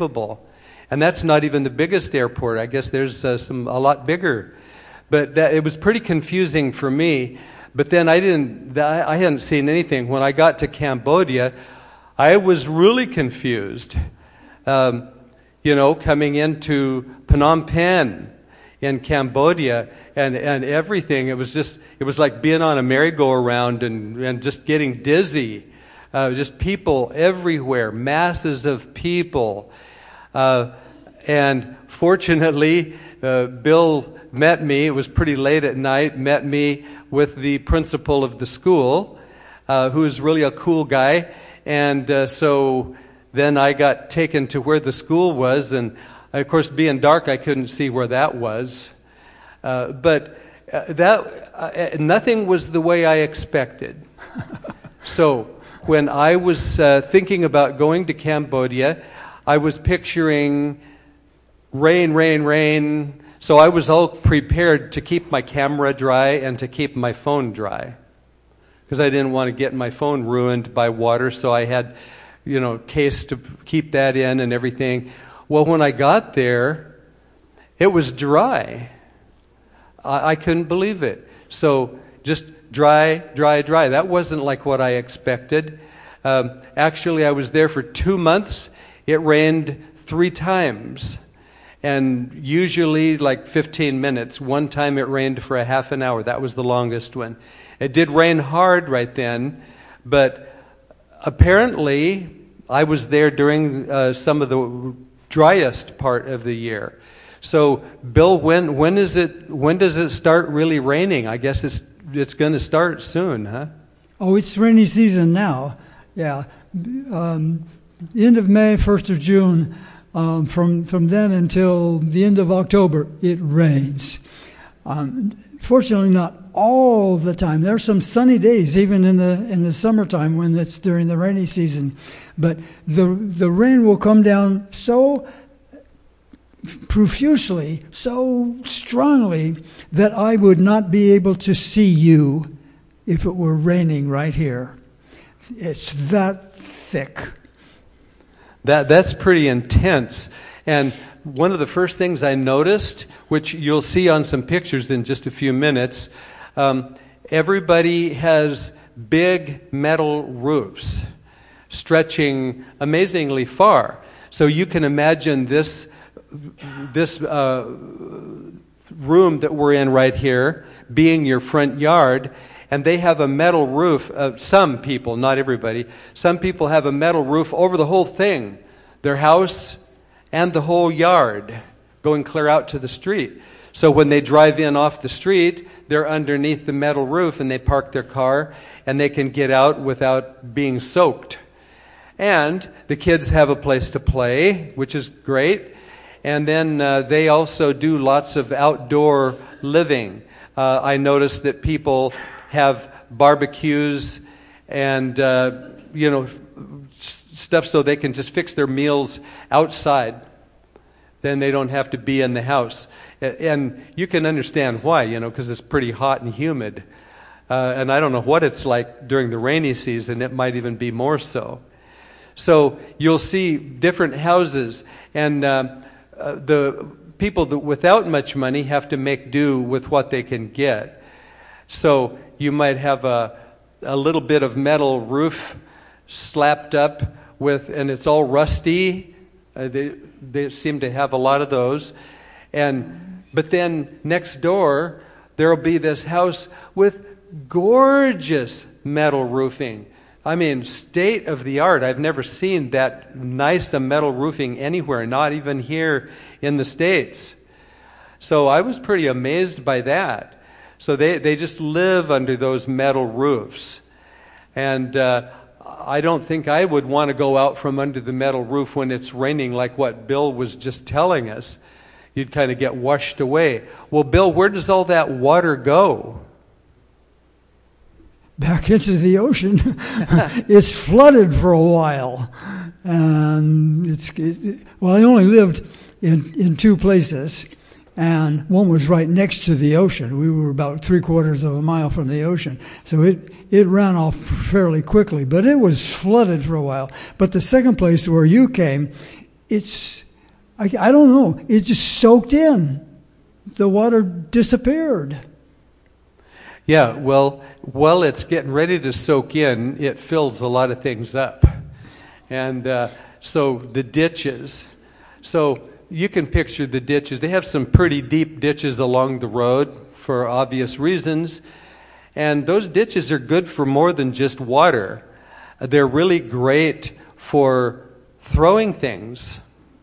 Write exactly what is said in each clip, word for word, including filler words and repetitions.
unbelievable. And that's not even the biggest airport. I guess there's uh, some a lot bigger. But that, it was pretty confusing for me. But then I didn't, I hadn't seen anything. When I got to Cambodia, I was really confused. Um, you know, coming into Phnom Penh in Cambodia and, and everything, it was just, it was like being on a merry-go-round and, and just getting dizzy. Uh, just people everywhere, masses of people. Uh, and fortunately, uh, Bill met me, it was pretty late at night, met me with the principal of the school, uh, who is really a cool guy. And uh, so then I got taken to where the school was, and of course, being dark, I couldn't see where that was. Uh, but uh, that uh, nothing was the way I expected. So when I was uh, thinking about going to Cambodia, I was picturing rain, rain, rain. So I was all prepared to keep my camera dry and to keep my phone dry, because I didn't want to get my phone ruined by water. So I had, you know, case to keep that in and everything. Well, when I got there, it was dry. I, I couldn't believe it. So just dry, dry, dry. That wasn't like what I expected. Um, actually, I was there for two months. It rained three times. And usually like fifteen minutes. One time it rained for a half an hour. That was the longest one. It did rain hard right then, but apparently I was there during uh, some of the driest part of the year. So, Bill, when when is it? When does it start really raining? I guess it's it's going to start soon, huh? Oh, it's rainy season now. Yeah, um, end of May, first of June. Um, from from then until the end of October, it rains. Um, fortunately, not all the time. There are some sunny days, even in the in the summertime when it's during the rainy season. But the the rain will come down so profusely, so strongly, that I would not be able to see you if it were raining right here. It's that thick. That that's pretty intense. And one of the first things I noticed, which you'll see on some pictures in just a few minutes, um, everybody has big metal roofs stretching amazingly far. So you can imagine this this uh, room that we're in right here being your front yard. And they have a metal roof. Uh, some people, not everybody, some people have a metal roof over the whole thing, their house and the whole yard, going clear out to the street. So when they drive in off the street, they're underneath the metal roof and they park their car and they can get out without being soaked. And the kids have a place to play, which is great. And then uh, they also do lots of outdoor living. Uh, I noticed that people have barbecues and, uh, you know, stuff so they can just fix their meals outside. Then they don't have to be in the house. And you can understand why, you know, because it's pretty hot and humid. Uh, and I don't know what it's like during the rainy season. It might even be more so. So you'll see different houses. And uh, uh, the people that without much money have to make do with what they can get. So you might have a a little bit of metal roof slapped up with, and it's all rusty. Uh, they they seem to have a lot of those, and but then next door there'll be this house with gorgeous metal roofing. I mean, state of the art. I've never seen that nice a metal roofing anywhere, not even here in the States. So I was pretty amazed by that. So they, they just live under those metal roofs. And uh, I don't think I would want to go out from under the metal roof when it's raining like what Bill was just telling us. You'd kind of get washed away. Well, Bill, where does all that water go? Back into the ocean. It's flooded for a while. And it's, it, well, I only lived in, in two places. And one was right next to the ocean. We were about three quarters of a mile from the ocean. So it, it ran off fairly quickly, but it was flooded for a while. But the second place where you came, it's, I, I don't know, it just soaked in. The water disappeared. Yeah, well, while it's getting ready to soak in, it fills a lot of things up. And uh, so the ditches, so you can picture the ditches. They have some pretty deep ditches along the road for obvious reasons. And those ditches are good for more than just water. They're really great for throwing things.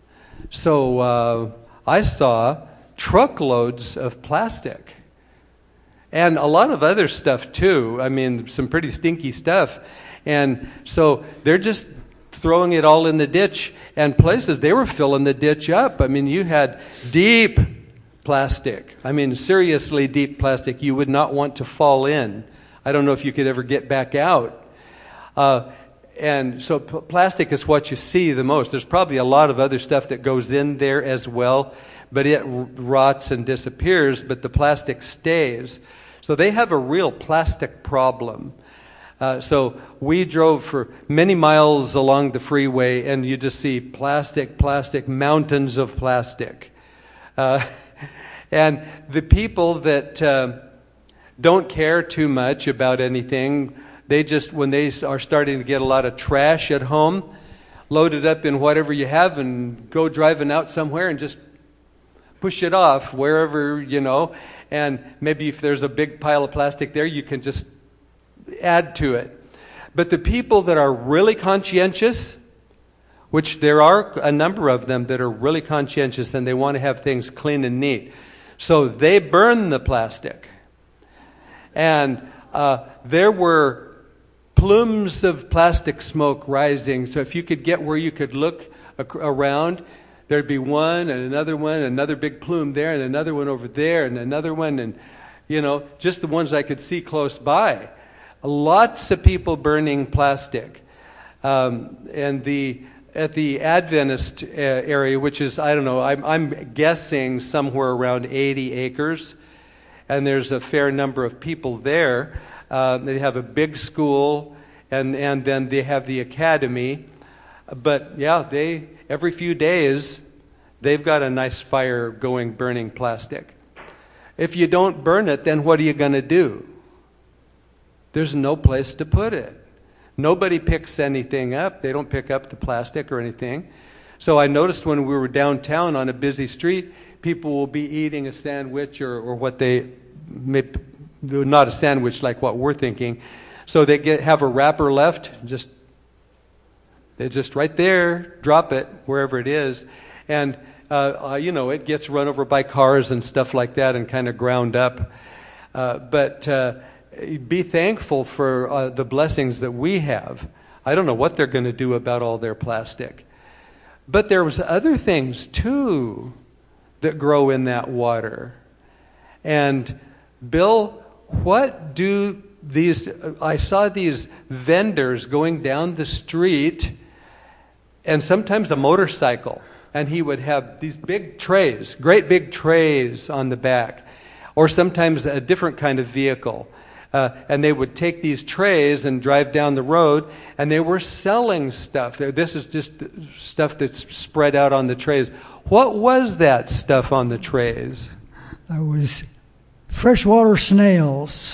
So uh, I saw truckloads of plastic. And a lot of other stuff too. I mean, some pretty stinky stuff. And so they're just throwing it all in the ditch. And places, they were filling the ditch up. I mean, you had deep plastic. I mean, seriously deep plastic you would not want to fall in. I don't know if you could ever get back out. Uh, and so p- plastic is what you see the most. There's probably a lot of other stuff that goes in there as well, but it r- rots and disappears, but the plastic stays. So they have a real plastic problem. Uh, so we drove for many miles along the freeway, and you just see plastic, plastic, mountains of plastic. Uh, and the people that uh, don't care too much about anything, they just, when they are starting to get a lot of trash at home, load it up in whatever you have and go driving out somewhere and just push it off wherever, you know. And maybe if there's a big pile of plastic there, you can just add to it. But the people that are really conscientious, which there are a number of them that are really conscientious and they want to have things clean and neat, so they burn the plastic. And uh, there were plumes of plastic smoke rising. So if you could get where you could look ac- around, there'd be one and another one, another big plume there, and another one over there, and another one, and, you know, just the ones I could see close by. Lots of people burning plastic. Um, and the at the Adventist uh, area, which is, I don't know, I'm, I'm guessing somewhere around eighty acres, and there's a fair number of people there. Uh, they have a big school, and, and then they have the academy. But, yeah, they every few days, they've got a nice fire going, burning plastic. If you don't burn it, then what are you going to do? There's no place to put it. Nobody picks anything up. They don't pick up the plastic or anything. So I noticed when we were downtown on a busy street, people will be eating a sandwich or, or what they, may, not a sandwich like what we're thinking. So they get have a wrapper left, just they just right there, drop it wherever it is. And, uh, uh, you know, it gets run over by cars and stuff like that and kind of ground up. Uh, but uh, be thankful for uh, the blessings that we have. I don't know what they're going to do about all their plastic. But there was other things, too, that grow in that water. And, Bill, what do these... I saw these vendors going down the street, and sometimes a motorcycle, and he would have these big trays, great big trays on the back, or sometimes a different kind of vehicle. Uh, and they would take these trays and drive down the road, and they were selling stuff. This is just stuff that's spread out on the trays. What was that stuff on the trays? That was freshwater snails.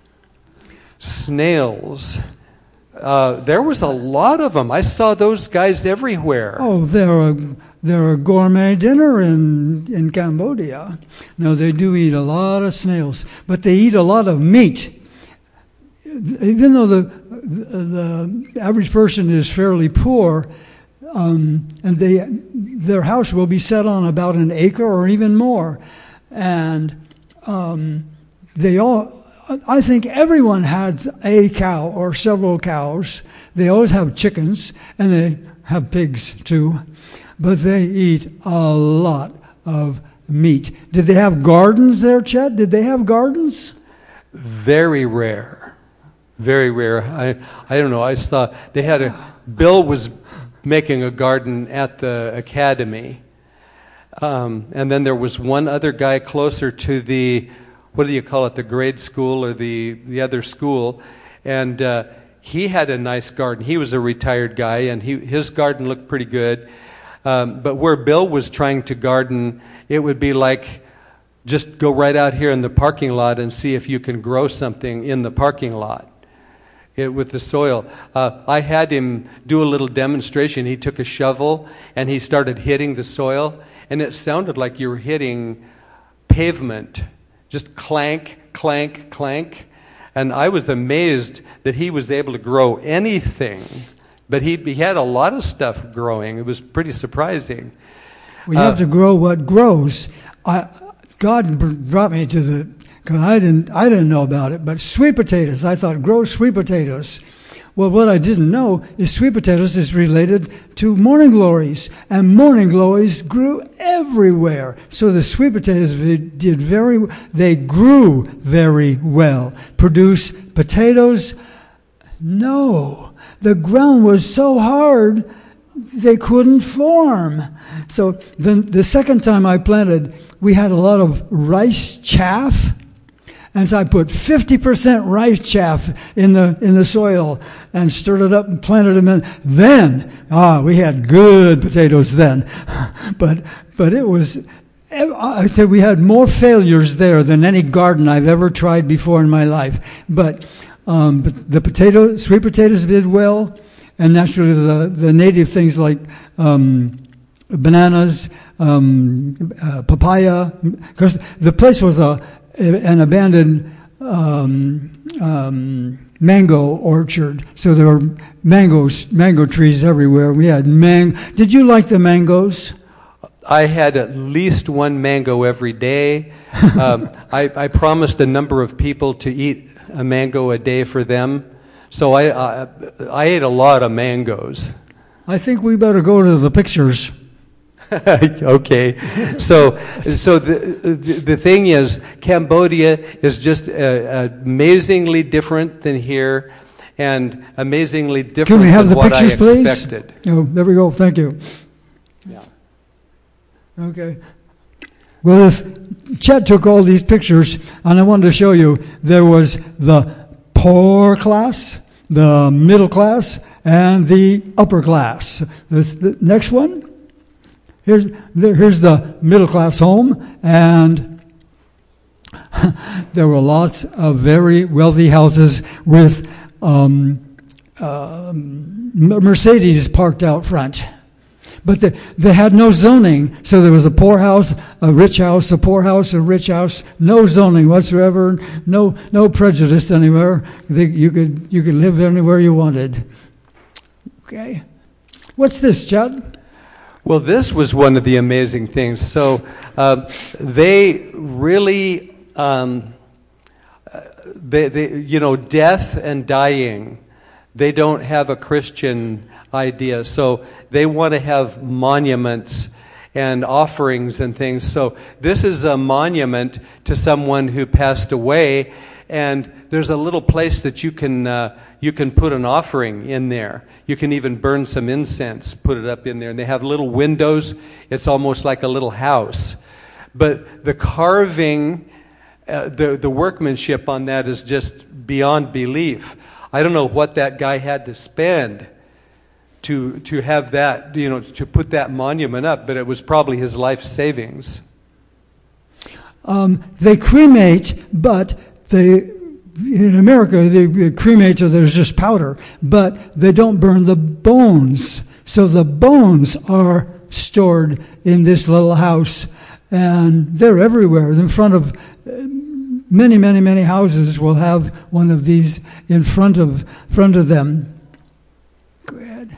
Snails. Uh, there was a lot of them. I saw those guys everywhere. Oh, they're a, they're a gourmet dinner in, in Cambodia. No, they do eat a lot of snails, but they eat a lot of meat. Even though the the average person is fairly poor, um, and they their house will be set on about an acre or even more, and um, they all. I think everyone has a cow or several cows. They always have chickens, and they have pigs too, but they eat a lot of meat. Did they have gardens there, Chet? Did they have gardens? Very rare. Very rare. I I don't know. I saw they had a Bill was making a garden at the academy, um, and then there was one other guy closer to the what do you call it, the grade school or the the other school, and uh, he had a nice garden. He was a retired guy, and he his garden looked pretty good. Um, but where Bill was trying to garden, it would be like, just go right out here in the parking lot and see if you can grow something in the parking lot it, with the soil. Uh, I had him do a little demonstration. He took a shovel and he started hitting the soil, and it sounded like you were hitting pavement. Just clank, clank, clank. And I was amazed that he was able to grow anything. But he, he had a lot of stuff growing. It was pretty surprising. We have uh, to grow what grows. I, God brought me to the, because I didn't, I didn't know about it, but sweet potatoes. I thought, grow sweet potatoes. Well, what I didn't know is sweet potatoes is related to morning glories, and morning glories grew everywhere. So the sweet potatoes did very, they grew very well. Produce potatoes? No. The ground was so hard, they couldn't form. So the, the second time I planted, we had a lot of rice chaff. And so I put fifty percent rice chaff in the in the soil and stirred it up and planted them in. Then, ah, we had good potatoes then. But but it was, I think we had more failures there than any garden I've ever tried before in my life. But, um, but the potato, sweet potatoes did well, and naturally the, the native things like um, bananas, um, uh, papaya, because the place was a an abandoned um, um, mango orchard, so there were mangoes, mango trees everywhere. We had mang. Did you like the mangoes? I had at least one mango every day. um, I, I promised a number of people to eat a mango a day for them, so I, I I ate a lot of mangoes. I think we better go to the pictures. Okay, so so the, the the thing is, Cambodia is just uh, amazingly different than here, and amazingly different Can we have than the what pictures, I please? expected. Oh, there we go. Thank you. Yeah. Okay. Well, if Chet took all these pictures, and I wanted to show you, there was the poor class, the middle class, and the upper class. This, the next one. Here's the, here's the middle class home, and there were lots of very wealthy houses with um, uh, Mercedes parked out front. But they, they had no zoning, so there was a poor house, a rich house, a poor house, a rich house. No zoning whatsoever, no no prejudice anywhere. They, you could you could live anywhere you wanted. Okay, what's this, Chad? Well, this was one of the amazing things. So uh, they really, um, they, they, you know, death and dying, they don't have a Christian idea. So they want to have monuments and offerings and things. So this is a monument to someone who passed away, and there's a little place that you can uh, you can put an offering in there. You can even burn some incense, put it up in there. And they have little windows. It's almost like a little house. But the carving, uh, the, the workmanship on that is just beyond belief. I don't know what that guy had to spend to to have that, you know, to put that monument up, but it was probably his life savings. Um, they cremate, but they... In America, they cremate so there's just powder, but they don't burn the bones. So the bones are stored in this little house, and they're everywhere. In front of many, many, many houses will have one of these in front of front of them. Go ahead.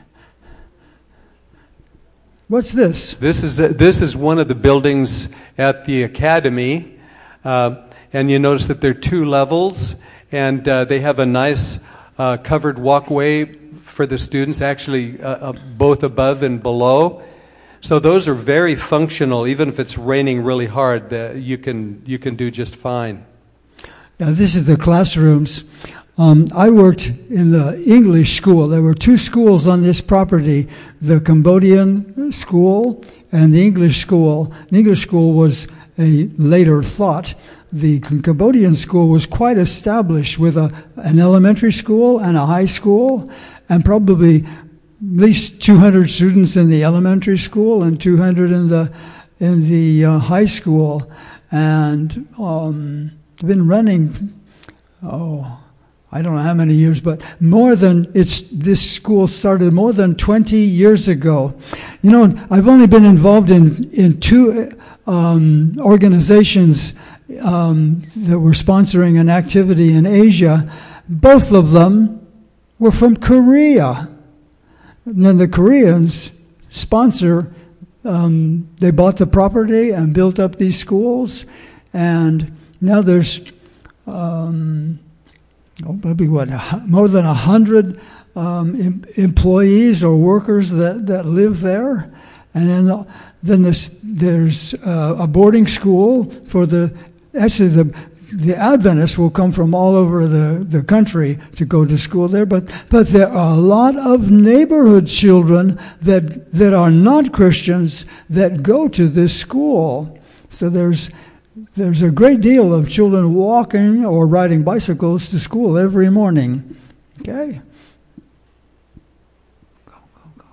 What's this? This is a, this is one of the buildings at the academy, uh, and you notice that there are two levels. And uh, they have a nice uh, covered walkway for the students, actually uh, uh, both above and below. So those are very functional. Even if it's raining really hard, uh, you can you can do just fine. Now this is the classrooms. Um, I worked in the English school. There were two schools on this property: the Cambodian school and the English school. The English school was a later thought. The Cambodian school was quite established with a, an elementary school and a high school, and probably least two hundred students in the elementary school and two hundred in the in the uh, high school, and um, been running. Oh, I don't know how many years, but more than it's. This school started more than twenty years ago. You know, I've only been involved in in two um, organizations um, that were sponsoring an activity in Asia. Both of them were from Korea. And then the Koreans sponsor, um, they bought the property and built up these schools. And now there's um, oh, maybe what, more than a hundred um, em- employees or workers that, that live there. And then, the, then there's, there's uh, a boarding school for the, actually the The Adventists will come from all over the, the country to go to school there, but but there are a lot of neighborhood children that that are not Christians that go to this school. So there's there's a great deal of children walking or riding bicycles to school every morning. Okay. Go, go, go.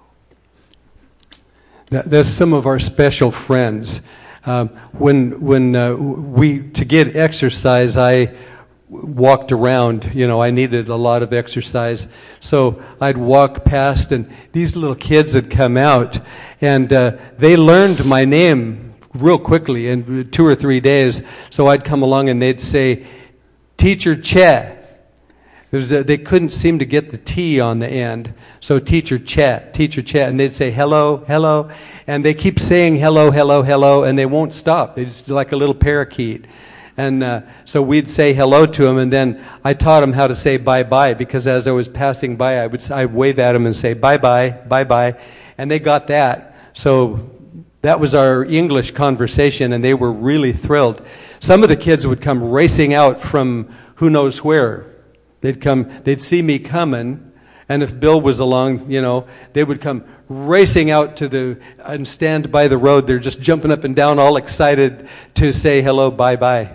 That, that's some of our special friends. Um, when when uh, we to get exercise, I walked around. You know, I needed a lot of exercise, so I'd walk past, and these little kids had come out, and uh, they learned my name real quickly in two or three days. So I'd come along, and they'd say, "Teacher Chet." They couldn't seem to get the T on the end. So Teacher Chet, Teacher Chet. And they'd say, hello, hello. And they keep saying hello, hello, hello, and they won't stop. They just like a little parakeet. And uh, so we'd say hello to them, and then I taught them how to say bye-bye, because as I was passing by, I would I'd wave at them and say bye-bye, bye-bye. And they got that. So that was our English conversation, and they were really thrilled. Some of the kids would come racing out from who knows where. They'd come, they'd see me coming, and if Bill was along, you know, they would come racing out to the, and stand by the road. They're just jumping up and down, all excited to say hello, bye-bye.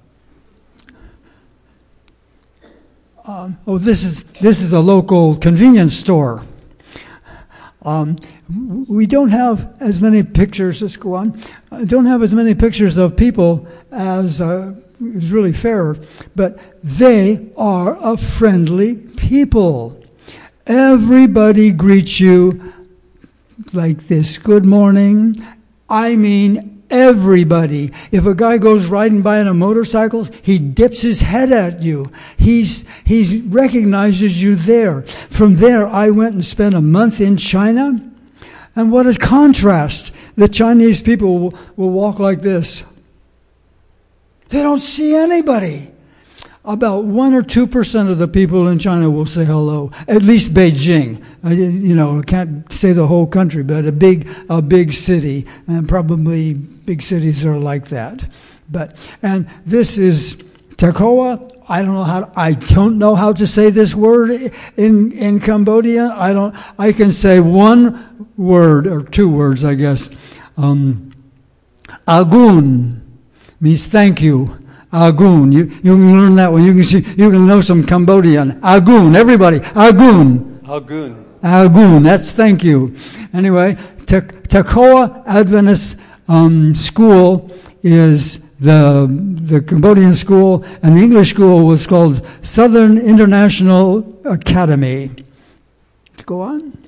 Um, oh, this is, this is a local convenience store. Um, we don't have as many pictures, let's go on, I don't have as many pictures of people as uh, is really fair, but they are a friendly people. Everybody greets you like this, good morning. I mean everybody. If a guy goes riding by on a motorcycle, he dips his head at you. He's he recognizes you there. From there, I went and spent a month in China, and what a contrast. The Chinese people will, will walk like this. They don't see anybody. About one or two percent of the people in China will say hello. At least Beijing. I, you know, I can't say the whole country, but a big, a big city, and probably big cities are like that. But and this is Tekoa. I don't know how. I don't know how to say this word in in Cambodian. I don't. I can say one word or two words, I guess. Um, Agun means thank you. Agun. You you can learn that one. You can see, you can know some Cambodian. Agun. Everybody. Agun. Agun. Agun. That's thank you. Anyway, Tekoa Adventist um, School is the the Cambodian school, and the English school was called Southern International Academy. Go on.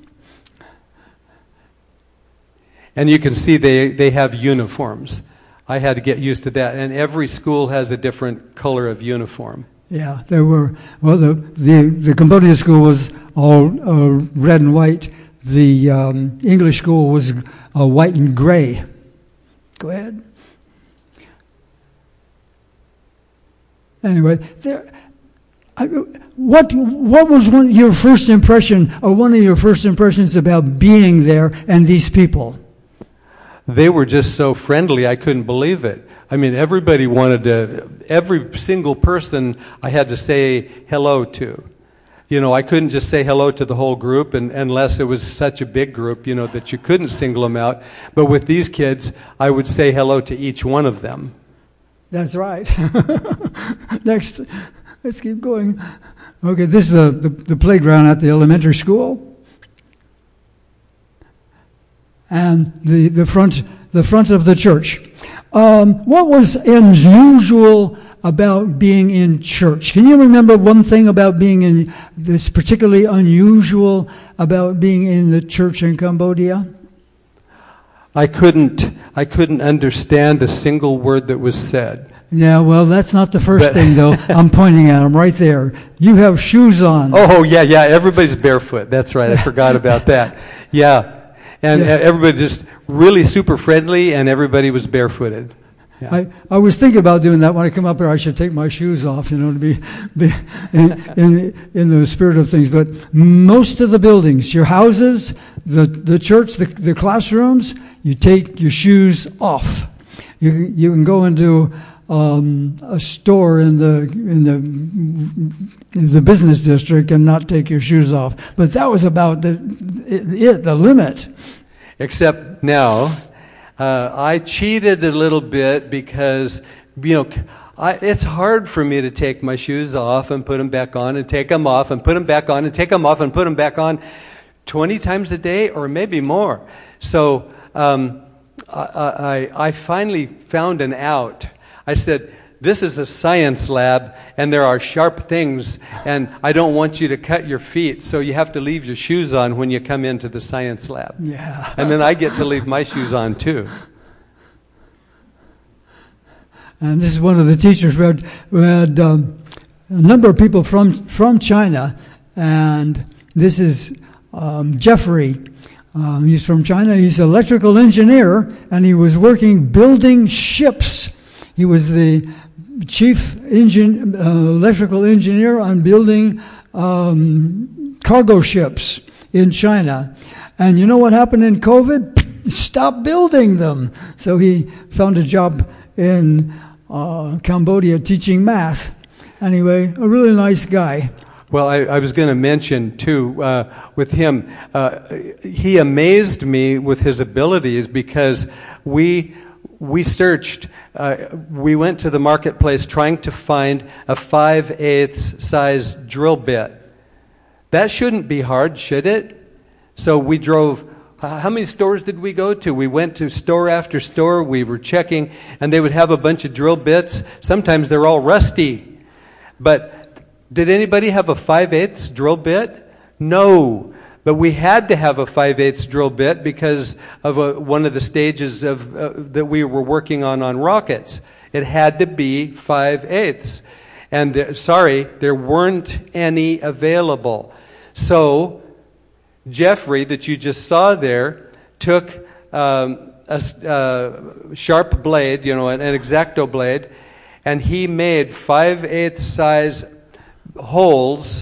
And you can see they, they have uniforms. I had to get used to that. And every school has a different color of uniform. Yeah, there were, well, the the, the Cambodian school was all uh, red and white. The um, English school was uh, white and gray. Go ahead. Anyway, there. I, what what was one your first impression, or one of your first impressions about being there and these people? They were just so friendly, I couldn't believe it. I mean, everybody wanted to, every single person I had to say hello to. You know, I couldn't just say hello to the whole group, and, unless it was such a big group, you know, that you couldn't single them out. But with these kids, I would say hello to each one of them. That's right. Next, let's keep going. Okay, this is the, the, the playground at the elementary school. and the, the front the front of the church. Um, what was unusual about being in church? Can you remember one thing about being in that's particularly unusual about being in the church in Cambodia? I couldn't I couldn't understand a single word that was said. Yeah, well, that's not the first But thing, though. I'm pointing at them right there. You have shoes on. Oh, yeah, yeah, everybody's barefoot. That's right, I forgot about that. Yeah, and Yeah. everybody just really super friendly, and everybody was barefooted. Yeah. I, I was thinking about doing that when I come up here. I should take my shoes off, you know, to be, be in, in in the spirit of things. But most of the buildings, your houses, the the church, the, the classrooms, you take your shoes off. You you can go into um, a store in the in the in the business district and not take your shoes off. But that was about the it, the limit. Except now. Uh, I cheated a little bit because, you know, I, it's hard for me to take my shoes off and put them back on and take them off and put them back on and take them off and put them back on twenty times a day or maybe more. So um, I, I, I finally found an out. I said, this is a science lab and there are sharp things and I don't want you to cut your feet, so you have to leave your shoes on when you come into the science lab. Yeah. And then I get to leave my shoes on too. And this is one of the teachers. We had, we had um, a number of people from from China, and this is um, Jeffrey. Um, he's from China. He's an electrical engineer, and he was working building ships. He was the chief engine, uh, electrical engineer on building um, cargo ships in China. And you know what happened in COVID? Stop building them. So he found a job in uh, Cambodia teaching math. Anyway, a really nice guy. Well, I, I was going to mention, too, uh, with him, uh, he amazed me with his abilities because we we searched, uh, we went to the marketplace trying to find a five-eighths size drill bit. That shouldn't be hard, should it? So we drove, how many stores did we go to? We went to store after store, we were checking, and they would have a bunch of drill bits. Sometimes they're all rusty. But did anybody have a five-eighths drill bit? No. But we had to have a five-eighths drill bit because of a, one of the stages of uh, that we were working on on rockets. It had to be five-eighths. And there, sorry, there weren't any available. So Jeffrey, that you just saw there, took um, a uh, sharp blade, you know, an, an X-Acto blade, and he made five-eighths size holes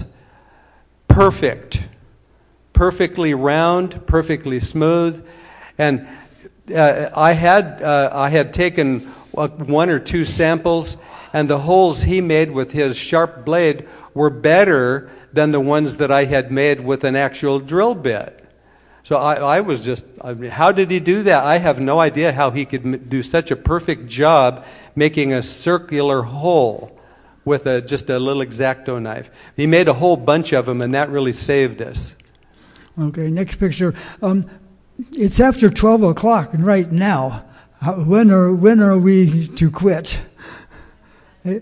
perfect. Perfectly round, perfectly smooth, and uh, I had uh, I had taken uh, one or two samples, and the holes he made with his sharp blade were better than the ones that I had made with an actual drill bit. So I, I was just, I mean, how did he do that? I have no idea how he could m- do such a perfect job making a circular hole with a just a little X-Acto knife. He made a whole bunch of them, and that really saved us. Okay, next picture. Um, it's after twelve o'clock right now. How, when are when are we to quit? When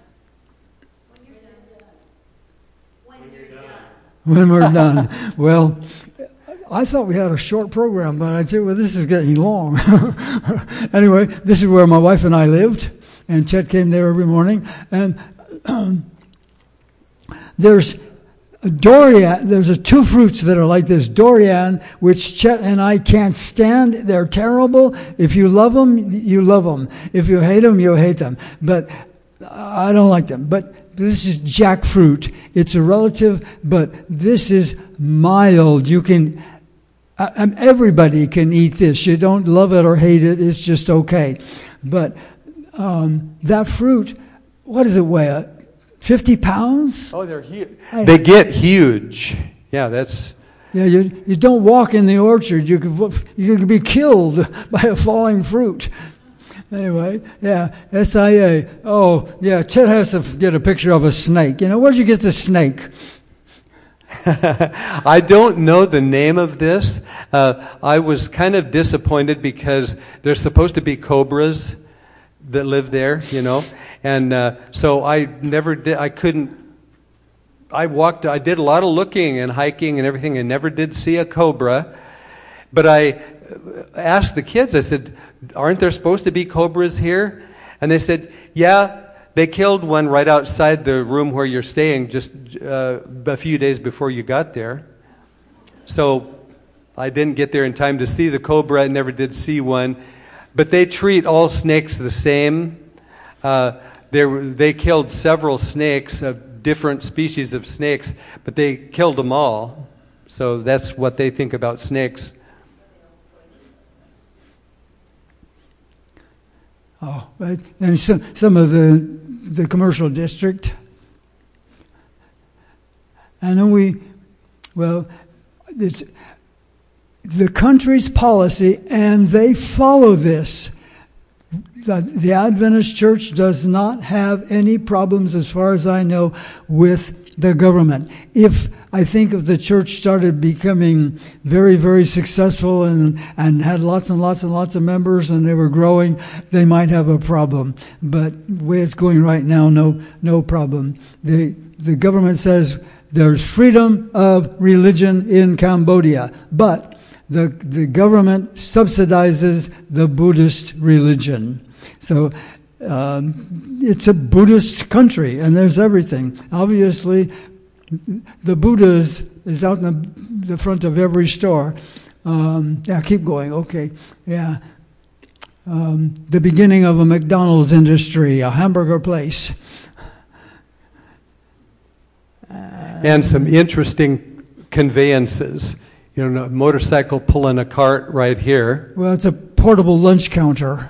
When we're done. Well, I thought we had a short program, but I tell you what, this is getting long. Anyway, this is where my wife and I lived, and Chet came there every morning. And um, there's durian. There's a two fruits that are like this. Durian, which Chet and I can't stand. They're terrible. If you love them, you love them. If you hate them, you hate them. But I don't like them. But this is jackfruit. It's a relative, but this is mild. You can, uh, everybody can eat this. You don't love it or hate it. It's just okay. But um, that fruit, what does it weigh? fifty pounds? Oh, they're huge. They get huge. Yeah, that's... Yeah, you you don't walk in the orchard. You could you could be killed by a falling fruit. Anyway, yeah, S I A. Oh, yeah, Chet has to get a picture of a snake. You know, where'd you get this snake? I don't know the name of this. Uh, I was kind of disappointed because there's supposed to be cobras that live there, you know, and uh, so I never did. I couldn't. I walked. I did a lot of looking and hiking and everything, and never did see a cobra. But I asked the kids. I said, "Aren't there supposed to be cobras here?" And they said, "Yeah." They killed one right outside the room where you're staying just uh, a few days before you got there. So I didn't get there in time to see the cobra. I never did see one. But they treat all snakes the same. Uh, they, they killed several snakes, of different species of snakes, but they killed them all. So that's what they think about snakes. Oh, and some some of the the commercial district, and then we, well, it's the country's policy, and they follow this. The, the Adventist Church does not have any problems, as far as I know, with the government. If I think if the church started becoming very, very successful and, and had lots and lots and lots of members and they were growing, they might have a problem. But the way it's going right now, no no problem. The the government says there's freedom of religion in Cambodia, but the the government subsidizes the Buddhist religion. So um, it's a Buddhist country, and there's everything. Obviously, the Buddha is, is out in the, the front of every store. Um, yeah, keep going. Okay, yeah. Um, the beginning of a McDonald's industry, a hamburger place. Uh, and some interesting conveyances. You know, a motorcycle pulling a cart right here. Well, it's a portable lunch counter.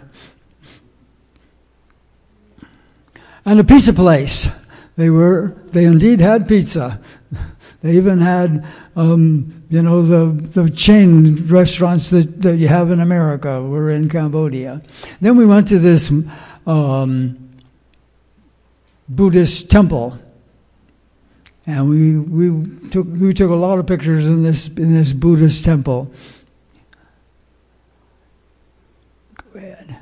And a pizza place. They were, they indeed had pizza. They even had, um, you know, the the chain restaurants that, that you have in America were in Cambodia. Then we went to this um, Buddhist temple, and we we took we took a lot of pictures in this in this Buddhist temple. Go ahead.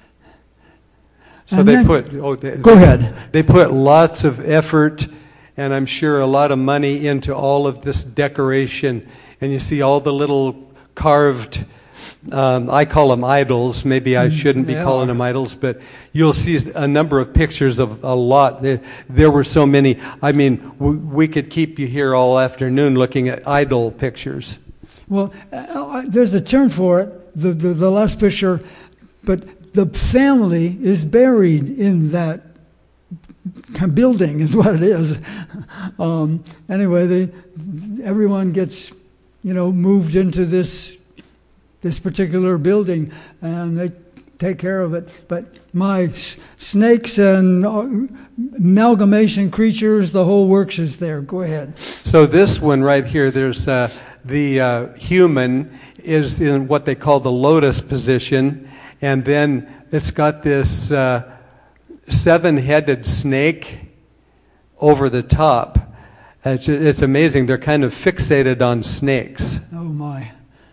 So and they then, put oh they, go ahead. They put lots of effort, and I'm sure a lot of money into all of this decoration. And you see all the little carved, um, I call them idols. Maybe I shouldn't be They calling are. them idols, but you'll see a number of pictures of a lot. There, there were so many. I mean, we, we could keep you here all afternoon looking at idol pictures. Well, uh, there's a term for it. The, the the last picture, but the family is buried in that building, is what it is. Um, anyway, they everyone gets, you know, moved into this this particular building, and they take care of it. But my s- snakes and uh, amalgamation creatures, the whole works is there. Go ahead. So this one right here, there's uh, the uh, human is in what they call the lotus position, and then it's got this uh, seven-headed snake over the top. It's, it's amazing. They're kind of fixated on snakes. Oh my.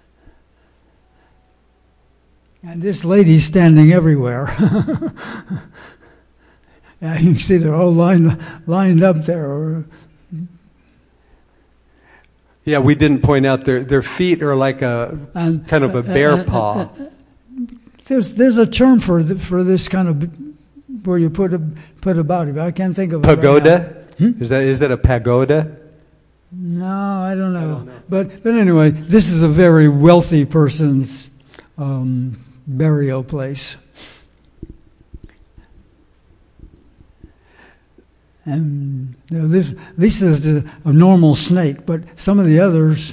And this lady's standing everywhere. Yeah, you can see they're all lined lined up there. Yeah, we didn't point out their their feet are like a And, kind of a bear uh, uh, paw. uh, uh, There's there's a term for the, for this kind of where you put a put a body, but I can't think of it. Pagoda? Right now. Hmm? Is that is that a pagoda? No, I don't know. I don't know. But but anyway, this is a very wealthy person's um, burial place. And you know, this this is a, a normal snake, but some of the others.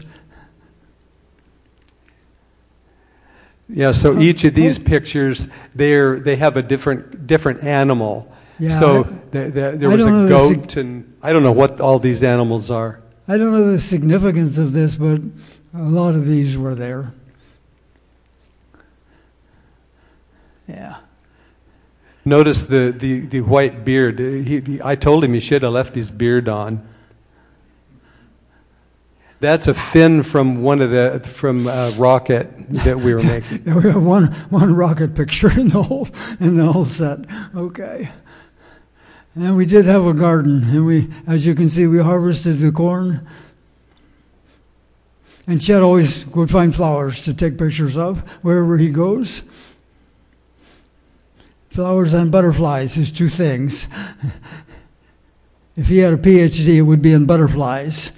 Yeah, so each of these pictures, they're they have a different different animal. Yeah, so I- there, there, there I was a don't know the goat, sig- and I don't know what all these animals are. I don't know the significance of this, but a lot of these were there. Yeah. Notice the, the, the white beard. He, he, I told him he should have left his beard on. That's a fin from one of the from a rocket that we were making. We have one one rocket picture in the whole in the whole set. Okay. And we did have a garden, and we, as you can see, we harvested the corn. And Chet always would find flowers to take pictures of wherever he goes. Flowers and butterflies, his two things. If he had a P H D, it would be in butterflies.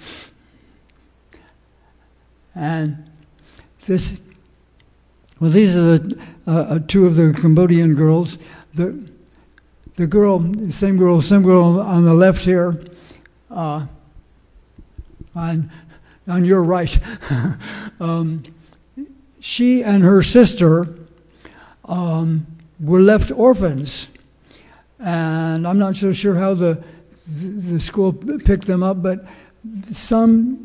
And this, well, these are the, uh, two of the Cambodian girls. The the girl, same girl, same girl on the left here, uh, on on your right. um, she and her sister um, were left orphans, and I'm not so sure how the the school picked them up, but some.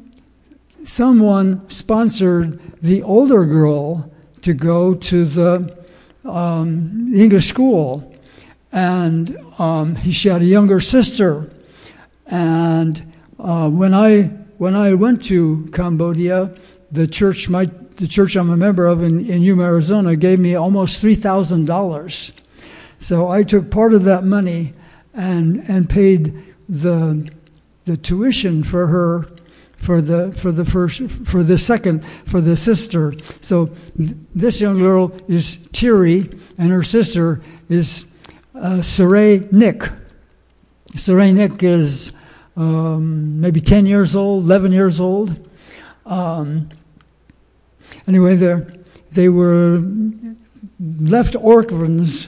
Someone sponsored the older girl to go to the um, English school, and um, he, she had a younger sister. And uh, when I when I went to Cambodia, the church my the church I'm a member of in, in Yuma, Arizona, gave me almost three thousand dollars. So I took part of that money and and paid the the tuition for her. For the for the first for the second for the sister. So this young girl is Thierry, and her sister is uh, Saray Nick. Saray Nick is um, maybe ten years old, eleven years old. Um, anyway, they they were left orphans.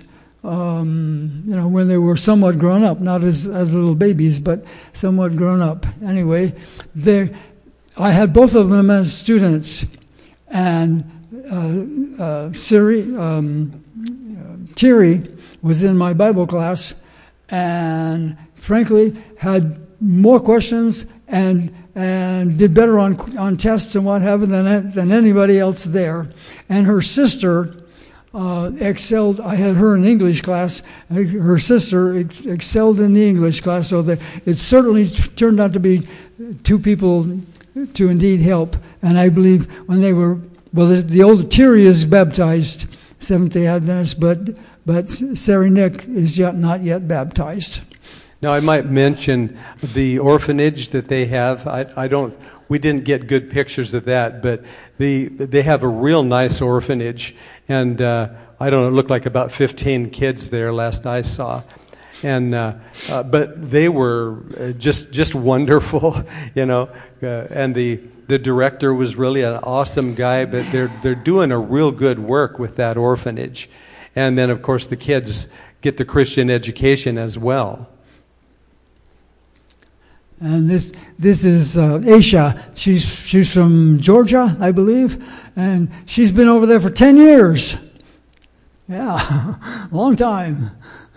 Um, you know, when they were somewhat grown up, not as, as little babies, but somewhat grown up. Anyway, they, I had both of them as students, and uh, uh, Siri, um, uh, Thierry was in my Bible class, and frankly had more questions and and did better on on tests and what have you than than anybody else there. And her sister. Uh, excelled. I had her in English class. Her sister ex- excelled in the English class, so that it certainly t- turned out to be two people to indeed help. And I believe when they were, well, the, the old Thierry is baptized, Seventh-day Adventist, but but Sarah Nick is yet not yet baptized. Now, I might mention the orphanage that they have. I, I don't. We didn't get good pictures of that, but the they have a real nice orphanage. And uh, I don't know, it looked like about fifteen kids there last I saw. And uh, uh, but they were uh, just just wonderful, you know. Uh, and the the director was really an awesome guy. But they're they're doing a real good work with that orphanage. And then, of course, the kids get the Christian education as well. And this this is uh, Aisha. She's she's from Georgia, I believe, and she's been over there for ten years. Yeah, long time.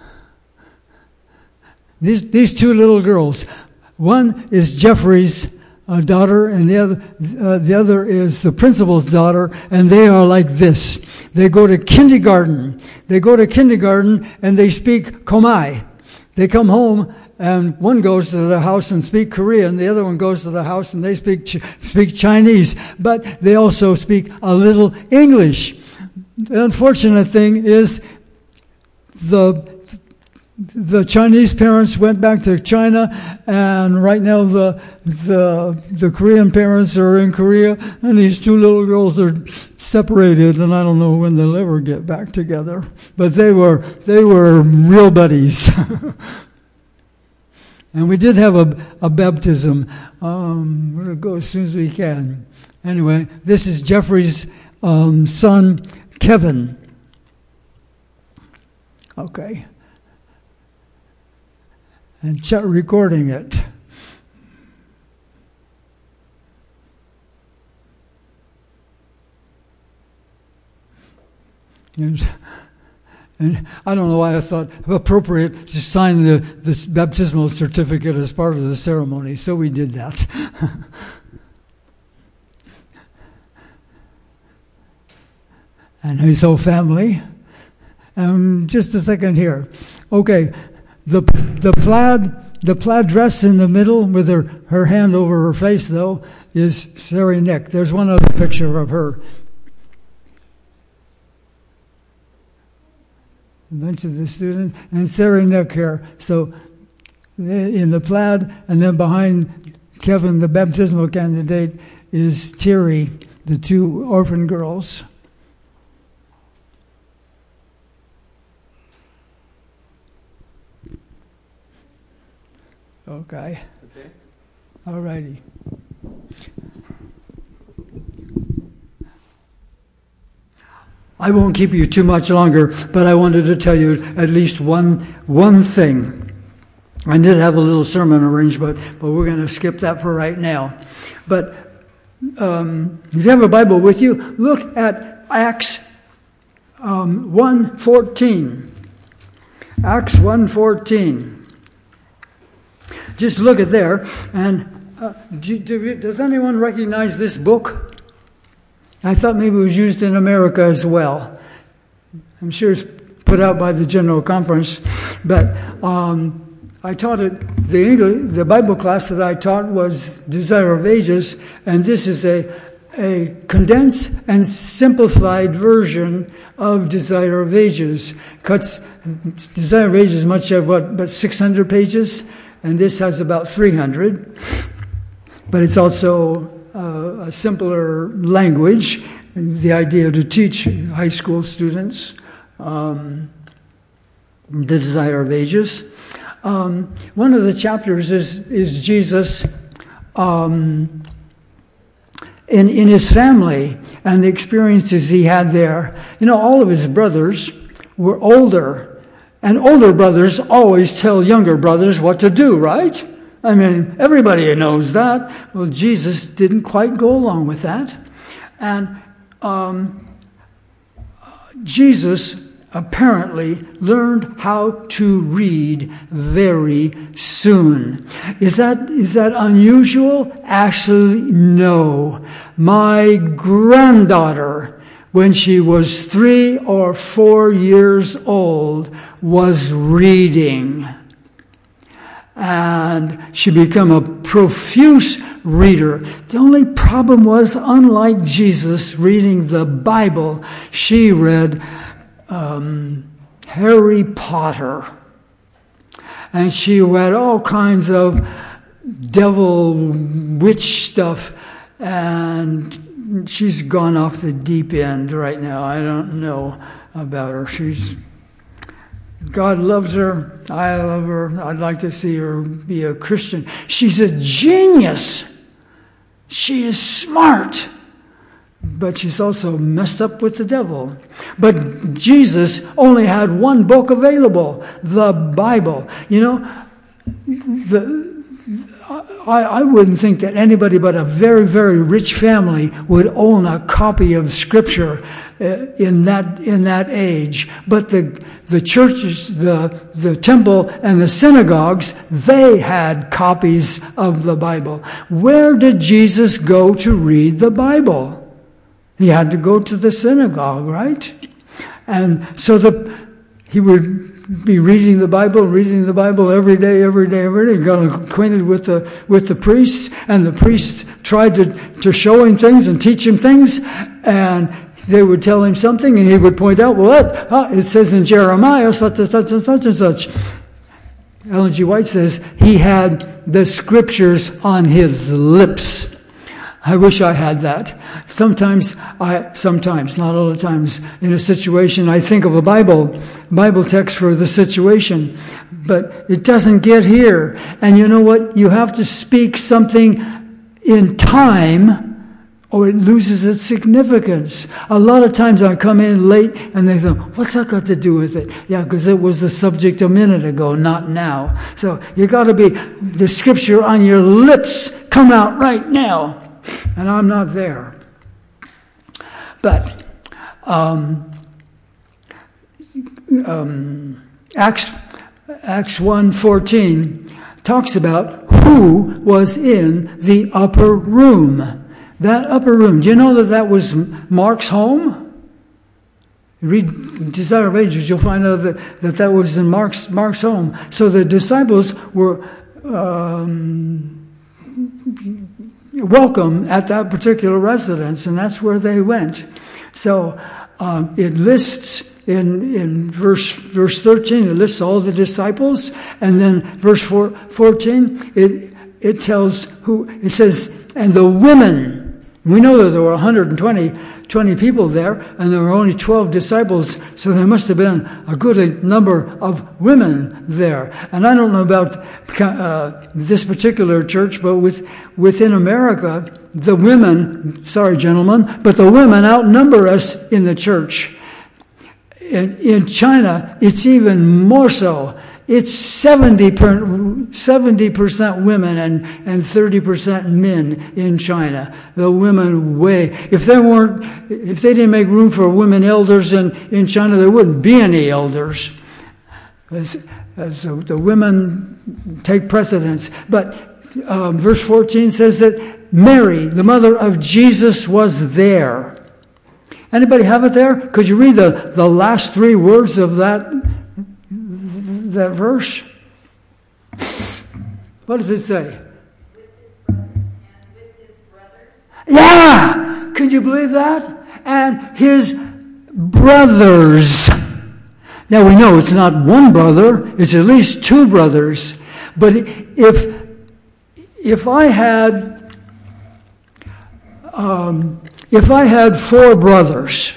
These these two little girls. One is Jeffrey's uh, daughter, and the other uh, the other is the principal's daughter, and they are like this. They go to kindergarten. They go to kindergarten, and they speak Khmer. They come home. And one goes to the house and speak Korean. The other one goes to the house and they speak speak Chinese. But they also speak a little English. The unfortunate thing is the the Chinese parents went back to China, and right now the the the Korean parents are in Korea, and these two little girls are separated, and I don't know when they'll ever get back together. But they were they were real buddies. And we did have a, a baptism. Um, we're going to go as soon as we can. Anyway, this is Jeffrey's um, son, Kevin. Okay. And Chet recording it. There's, And I don't know why I thought appropriate to sign the this baptismal certificate as part of the ceremony, so we did that. And his whole family. And just a second here. Okay, the the plaid the plaid dress in the middle with her, her hand over her face, though, is Sarah Nick. There's one other picture of her. A bunch of the students, and Sarah Nick here. So in the plaid, and then behind Kevin, the baptismal candidate, is Terry, the two orphan girls. Okay. Okay. All righty. I won't keep you too much longer, but I wanted to tell you at least one one thing. I did have a little sermon arranged, but, but we're going to skip that for right now. But um, if you have a Bible with you, look at Acts um, one fourteen. Acts one fourteen. Just look at there. And uh, do, do, does anyone recognize this book? I thought maybe it was used in America as well. I'm sure it's put out by the General Conference. But um, I taught it, the English, the Bible class that I taught was Desire of Ages, and this is a, a condensed and simplified version of Desire of Ages. Cuts Desire of Ages much of what, about six hundred pages, and this has about three hundred. But it's also Uh, a simpler language, the idea to teach high school students um, the Desire of Ages. Um, one of the chapters is is Jesus um, in in his family and the experiences he had there. You know, all of his brothers were older, and older brothers always tell younger brothers what to do, right? I mean, everybody knows that. Well, Jesus didn't quite go along with that. And um, Jesus apparently learned how to read very soon. Is that is that unusual? Actually, no. My granddaughter, when she was three or four years old, was reading. And she became a profuse reader. The only problem was, unlike Jesus reading the Bible, she read um, Harry Potter. And she read all kinds of devil witch stuff. And she's gone off the deep end right now. I don't know about her. She's God loves her. I love her. I'd like to see her be a Christian. She's a genius. She is smart. But she's also messed up with the devil. But Jesus only had one book available, the Bible. You know, the I, I wouldn't think that anybody but a very, very rich family would own a copy of Scripture uh, in that in that age. But the the churches, the the temple, and the synagogues, they had copies of the Bible. Where did Jesus go to read the Bible? He had to go to the synagogue, right? And so the he would be reading the Bible, reading the Bible every day, every day, every day. He got acquainted with the with the priests, and the priests tried to, to show him things and teach him things, and they would tell him something, and he would point out, well, that, uh, it says in Jeremiah, such and such and such and such. Ellen G. White says he had the Scriptures on his lips. I wish I had that. Sometimes, I sometimes, not all the times, in a situation, I think of a Bible, Bible text for the situation, but it doesn't get here. And you know what? You have to speak something in time, or it loses its significance. A lot of times I come in late, and they think, what's that got to do with it? Yeah, because it was the subject a minute ago, not now. So you got to be, the Scripture on your lips, come out right now. And I'm not there. But um, um, Acts Acts one fourteen talks about who was in the upper room. That upper room. Do you know that that was Mark's home? Read Desire of Ages, you'll find out that that, that was in Mark's, Mark's home. So the disciples were um, welcome at that particular residence, and that's where they went. So um, it lists in in verse verse thirteen, it lists all the disciples, and then verse four, fourteen, it it tells who it says, and the women. We know that there were one hundred twenty, twenty people there, and there were only twelve disciples, so there must have been a good number of women there. And I don't know about uh, this particular church, but with within America, the women, sorry gentlemen, but the women outnumber us in the church. In, in China, it's even more so. It's seventy percent women and, and thirty percent men in China. The women way. If there weren't, if they didn't make room for women elders in, in China, there wouldn't be any elders. As, as the, the women take precedence. But um, verse fourteen says that Mary, the mother of Jesus, was there. Anybody have it there? Could you read the, the last three words of that? That verse? What does it say? With his brothers and with his brothers. Yeah! Can you believe that? And his brothers. Now we know it's not one brother, it's at least two brothers. But if if I had um, if I had four brothers,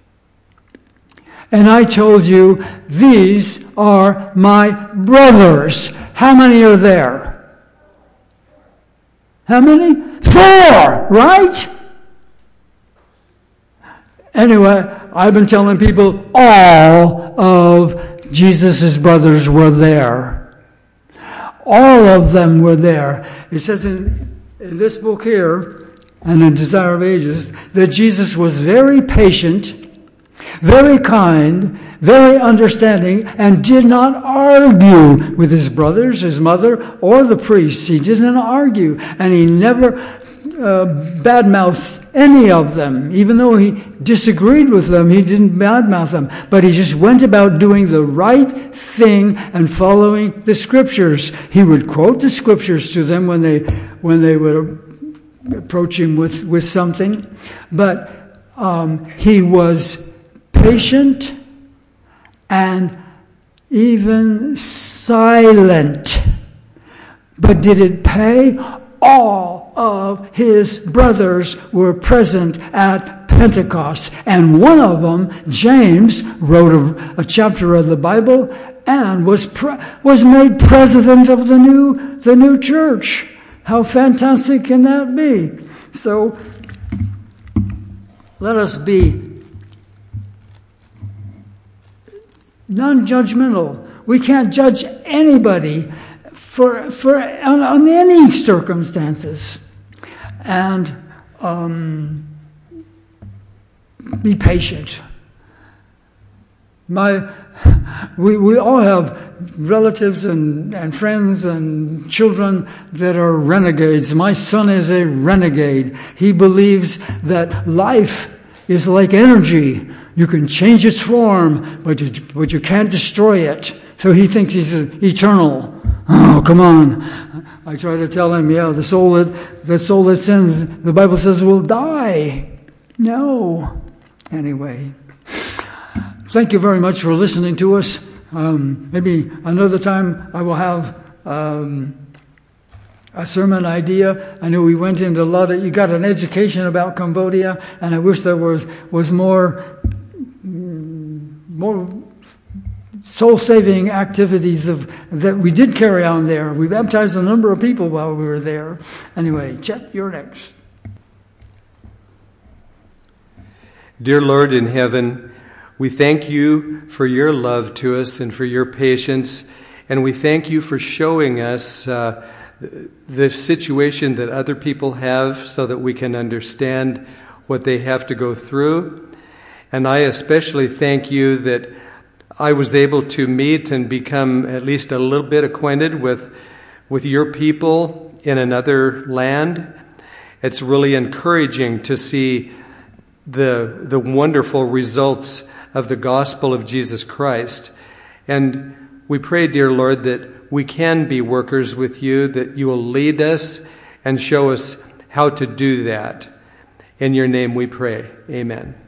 and I told you, these are my brothers. How many are there? How many? Four, right? Anyway, I've been telling people all of Jesus' brothers were there. All of them were there. It says in, in this book here, and in Desire of Ages, that Jesus was very patient, very kind, very understanding, and did not argue with his brothers, his mother, or the priests. He didn't argue, and he never uh, badmouthed any of them. Even though he disagreed with them, he didn't badmouth them. But he just went about doing the right thing and following the scriptures. He would quote the scriptures to them when they when they would approach him with, with something. But um, he was patient and even silent. But did it pay? All of his brothers were present at Pentecost. And one of them, James, wrote a, a chapter of the Bible and was pre- was made president of the new the new church. How fantastic can that be? So let us be non-judgmental. We can't judge anybody for for on, on any circumstances, and um, be patient. My, we we all have relatives and, and friends and children that are renegades. My son is a renegade. He believes that life is like energy. You can change its form, but you, but you can't destroy it. So he thinks he's eternal. Oh, come on. I try to tell him, yeah, the soul that, the soul that sins, the Bible says, will die. No. Anyway. Thank you very much for listening to us. Um, maybe another time I will have um, a sermon idea. I know we went into a lot of, you got an education about Cambodia, and I wish there was, was more, more soul-saving activities of that we did carry on there. We baptized a number of people while we were there. Anyway, Chet, you're next. Dear Lord in heaven, we thank you for your love to us and for your patience, and we thank you for showing us uh, the situation that other people have so that we can understand what they have to go through. And I especially thank you that I was able to meet and become at least a little bit acquainted with with your people in another land. It's really encouraging to see the the wonderful results of the gospel of Jesus Christ. And we pray, dear Lord, that we can be workers with you, that you will lead us and show us how to do that. In your name we pray. Amen.